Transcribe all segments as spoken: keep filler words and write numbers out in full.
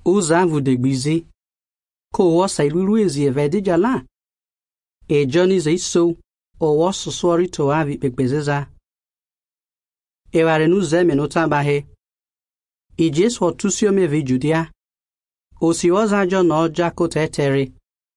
uzavu de gbizi ko wosa ilulu ezi evedijala e Johnny ze iso o wosu sori to avi pekpezeza e ware nu zeme no tabahe i Jesu otusio me vi Judea o si oza jo no jako tetere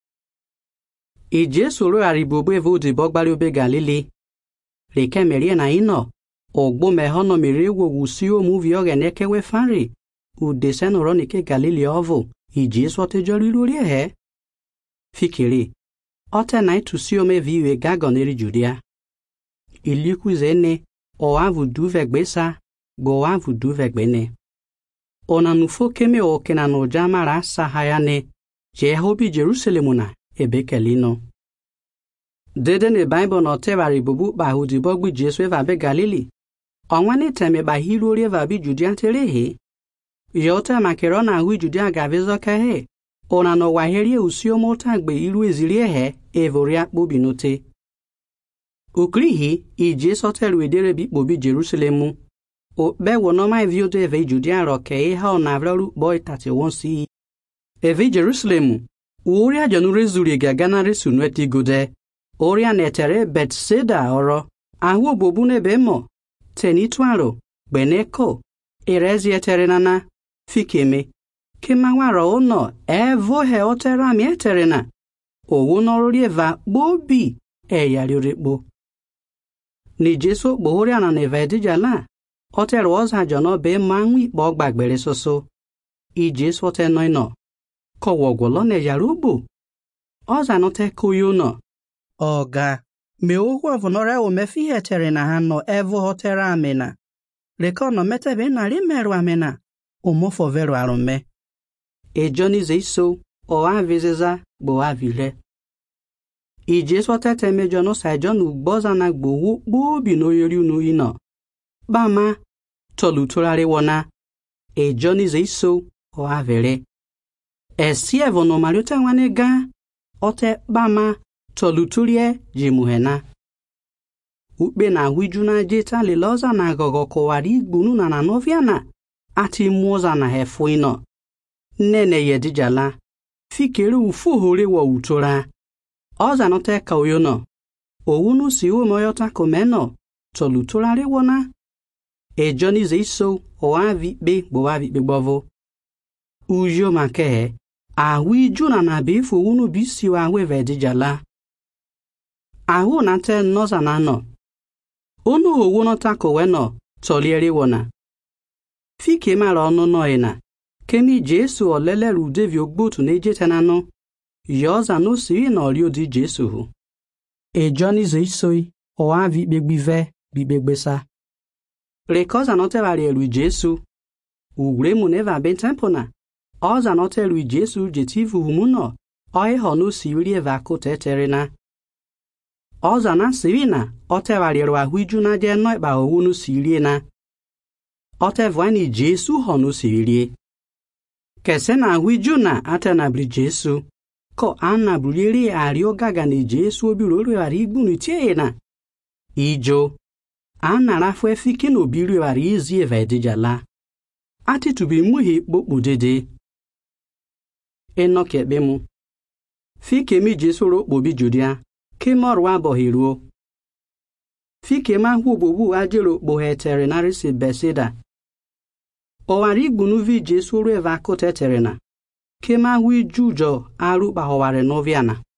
i Jesu ro aribobo evo de bogbari obe Galili reke merie na ino ogbo mehono mirewo wusi o muvi ogene kewe fari u deseno ronike Galili ovo i Jesu otejori lori ehe fikiri ote na itusio me viwe gagoneri Judea iliku zene o avu duvegbesa go avu duvegbene ona nufo keme o kena no jamara sahayane Jehobi Jerusalemuna ebekelino dede ne Bible no tebari bubu ba hudi bogbi Jesu eva be Galili onwani teme ba hilori eva bi Judea terehe yota makerona hu Judea gavezo kahe ona no waheri usio motagbe ilu eziri ehe evoria bobinote ukrihi i Jesu teru edere bi bobi Jerusalemu o bewo no mai vio de eve Judea roke ha ona avraru boy thirty-one C eve Jerusalemu uria janure zuri gagana resunu etigode oria netere Bethsaida oro ahu bobu ne bemo tenitwaro beneko erezi eterenana fikeme kemawaro ono evo he otera mi eterena owo no rieva bobi eyarirekpo ni Jesu bohoria na nevedijala otero oza jono be manwi bogbagbere soso i Jesu oteno ino ko wogolo ne yarubo oza no te koyono oga me ohu avonore o mefi eterena hano evo hotera amena rekono metebe na rimeru amena omofo veru arome e Johnny zeiso o avizeza bo avile i Jesu tete mejo no sa John ugboza na gbowo bobi no yori unu ino bama toluturare wona e Johnny zeiso o avere esi evo no mariota wane ga ote bama toluturie jimuhena ukpe na hujuna jeta liloza na gogo kowari igbunu na na noviana ati muoza na hefo ino nene yedijala fikere ufuhore wa utora oza no te ka oyono owunu si o moyota komeno toluturare wona e Johnny zeiso o avi be bo avi be gbovo ujo make awi juna na be fo wunu bisi wa wevedijala ahu na te noza na no onu owo no tako weno toliere wona fike mara onu no ina kemi Jesu olele rudevi ogbotu na ejetana no yoza no siri na ori odi Jesu hu e Johnny zeisoi o avi begbive bibegbesa rekoza no te bari elu Jesu ugre mu neva ben tempona oza no te elu Jesu jetivu humuno oi hono siri eva koteterina oza na sirina ote bari ru ahuju na je no ba owunu siri na ote vani Jesu hono siri kese na ahuju na ate na bri Jesu ko ana buliri ario gaga ni Jesu obiroro ari igbunu tie na ijo ana rafu efike no biru ari izi evedijala ati tubi muhi bokpodede enoke bemu fike mi Jesu ro bobi Judea kemọrụ abọghị ruo fike ma hu bobu ajero bo hetere na risi Bethsaida owari igbunuvi Jesu ro eva kotetere na kema hu jujo aru bahoware noviana